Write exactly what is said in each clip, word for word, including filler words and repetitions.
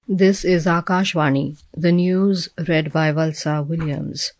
This is Akashvani, the news read by Valsa Williams.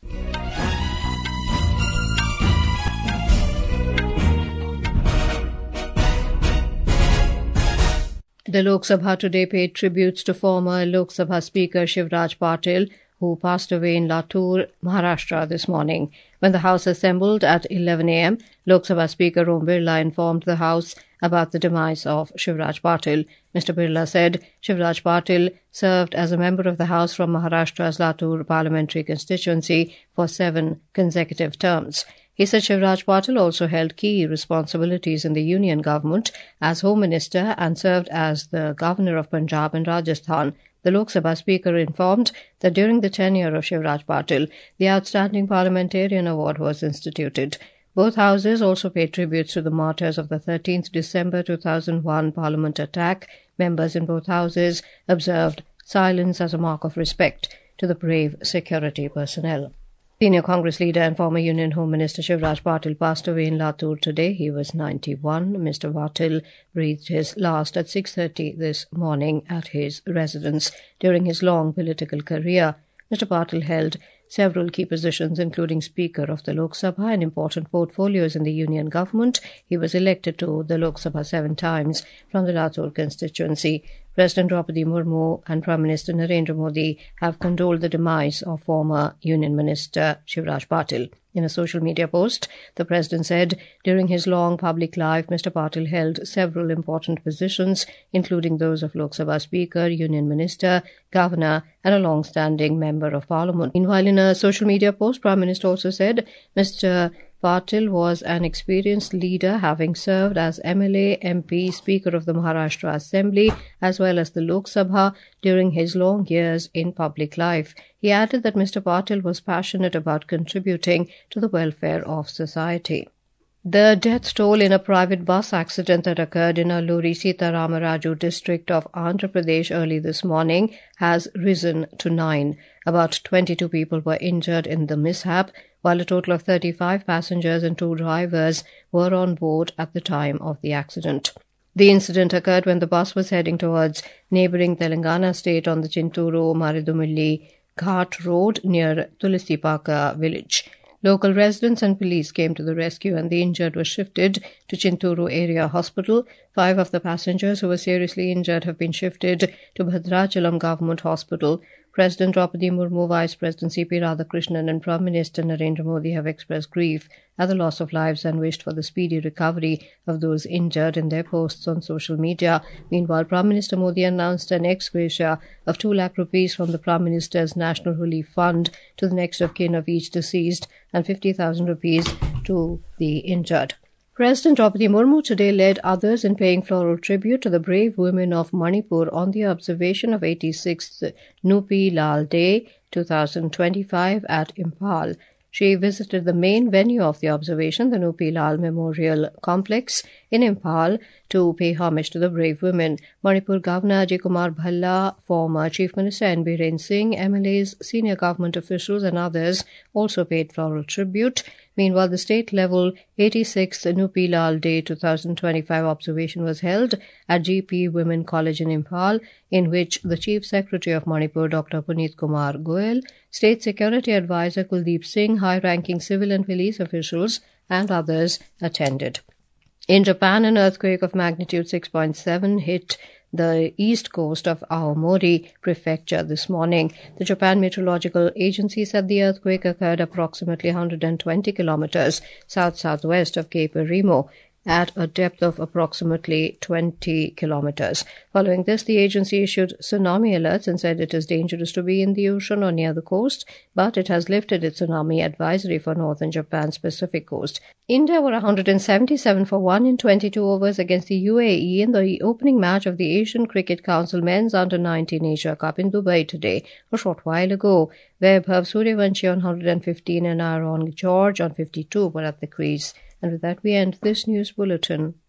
The Lok Sabha today paid tributes to former Lok Sabha Speaker Shivraj Patil, who passed away in Latur, Maharashtra this morning. When the House assembled at eleven a.m., Lok Sabha Speaker Om Birla informed the House about the demise of Shivraj Patil. Mister Birla said Shivraj Patil served as a member of the House from Maharashtra's Latur parliamentary constituency for seven consecutive terms. He said Shivraj Patil also held key responsibilities in the union government as Home Minister and served as the Governor of Punjab and Rajasthan. The Lok Sabha Speaker informed that during the tenure of Shivraj Patil, the Outstanding Parliamentarian Award was instituted. Both houses also paid tributes to the martyrs of the thirteenth December two thousand one Parliament attack. Members in both houses observed silence as a mark of respect to the brave security personnel. Senior Congress leader and former Union Home Minister Shivraj Patil passed away in Latur today. He was ninety-one. Mister Patil breathed his last at six thirty this morning at his residence. During his long political career, Mister Patil held several key positions, including Speaker of the Lok Sabha and important portfolios in the union government. He was elected to the Lok Sabha seven times from the Latur constituency. President Draupadi Murmu and Prime Minister Narendra Modi have condoled the demise of former Union Minister Shivraj Patil. In a social media post, the President said during his long public life, Mister Patil held several important positions, including those of Lok Sabha Speaker, Union Minister, Governor, and a long-standing Member of Parliament. Meanwhile, in a social media post, Prime Minister also said Mister Patil was an experienced leader, having served as M L A, M P, Speaker of the Maharashtra Assembly, as well as the Lok Sabha during his long years in public life. He added that Mister Patil was passionate about contributing to the welfare of society. The death toll in a private bus accident that occurred in Alluri Sita Ramaraju district of Andhra Pradesh early this morning has risen to nine. About twenty-two people were injured in the mishap, while a total of thirty-five passengers and two drivers were on board at the time of the accident. The incident occurred when the bus was heading towards neighbouring Telangana state on the Chinturu-Maridumilli Ghat road near Tulisipaka village. Local residents and police came to the rescue and the injured were shifted to Chinturu Area Hospital. Five of the passengers who were seriously injured have been shifted to Bhadrachalam Government Hospital. President Draupadi Murmu, Vice President C P Radhakrishnan and Prime Minister Narendra Modi have expressed grief at the loss of lives and wished for the speedy recovery of those injured in their posts on social media. Meanwhile, Prime Minister Modi announced an ex gratia of two lakh rupees from the Prime Minister's National Relief Fund to the next of kin of each deceased and fifty thousand rupees to the injured. President Draupadi Murmu today led others in paying floral tribute to the brave women of Manipur on the observation of eighty-sixth Nupi Lal Day twenty twenty-five at Imphal. She visited the main venue of the observation, the Nupi Lal Memorial Complex in Imphal, to pay homage to the brave women. Manipur Governor Ajay Kumar Bhalla, former Chief Minister N Biren Singh, M L As, senior government officials and others also paid floral tribute. Meanwhile, the state-level eighty-sixth Nupi Lal Day twenty twenty-five observation was held at G P Women College in Imphal, in which the Chief Secretary of Manipur, Doctor Puneet Kumar Goel, State Security Advisor Kuldeep Singh, high-ranking civil and police officials, and others attended. In Japan, an earthquake of magnitude six point seven hit the east coast of Aomori Prefecture this morning. The Japan Meteorological Agency said the earthquake occurred approximately one hundred twenty kilometers south-southwest of Cape Remo at a depth of approximately twenty kilometers. Following this, the agency issued tsunami alerts and said it is dangerous to be in the ocean or near the coast, but it has lifted its tsunami advisory for northern Japan's Pacific coast. India were one hundred seventy-seven for one in twenty-two overs against the U A E in the opening match of the Asian Cricket Council Men's Under nineteen Asia Cup in Dubai today. A short while ago, Vaibhav Suryavanshi on one hundred fifteen and Aaron George on fifty-two were at the crease. And with that, we end this news bulletin.